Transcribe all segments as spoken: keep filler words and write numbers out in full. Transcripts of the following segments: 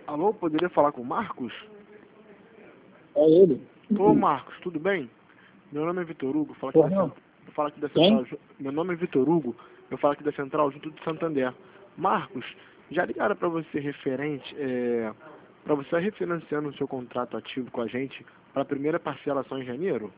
Alô, poderia falar com o Marcos? É ele. Ô Marcos, tudo bem? Meu nome é Vitor Hugo, eu falo aqui, Porra, da, não. cen- eu falo aqui da Quem? Central. Ju- Meu nome é Vitor Hugo, eu falo aqui da Central junto de Santander. Marcos, já ligaram para você referente, é, para você estar refinanciando o seu contrato ativo com a gente para a primeira parcela só em janeiro?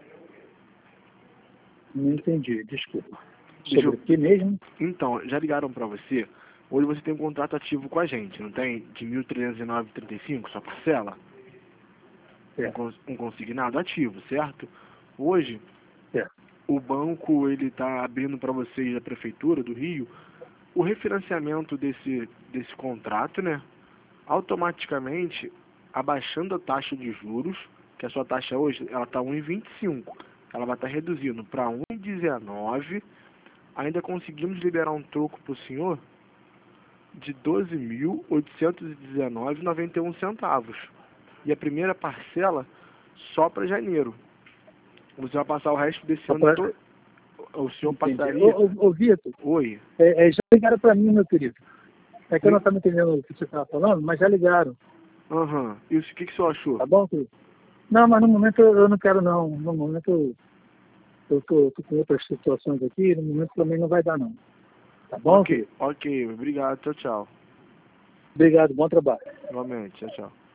Não entendi, desculpa. Deixa Sobre eu... o que mesmo? Então, já ligaram para você? Hoje você tem um contrato ativo com a gente, não tem? De mil trezentos e nove vírgula trinta e cinco, sua parcela? Um, É, cons- um consignado ativo, certo? Hoje, é. o banco ele está abrindo para vocês da prefeitura do Rio o refinanciamento desse desse contrato, né? Automaticamente abaixando a taxa de juros, que a sua taxa hoje ela está um vírgula vinte e cinco, ela vai estar reduzindo para um vírgula dezenove. Ainda conseguimos liberar um troco para o senhor de doze mil oitocentos e dezenove vírgula noventa e um centavos. E a primeira parcela só para janeiro. Você vai passar o resto desse Só ano pra... todo. O senhor Entendi. passaria. Ô, ô, ô Vitor, Oi. é, é, já ligaram para mim, meu querido. É que eu não Hum? estava entendendo o que você estava falando, mas já ligaram. Aham. Isso, o que, que o senhor achou? Tá bom, querido? Não, mas no momento eu eu não quero não. No momento eu eu tô, tô com outras situações aqui, no momento também não vai dar não. Tá bom, Ok, querido? ok. Obrigado. Tchau, tchau. Obrigado, bom trabalho. Igualmente. Tchau, tchau.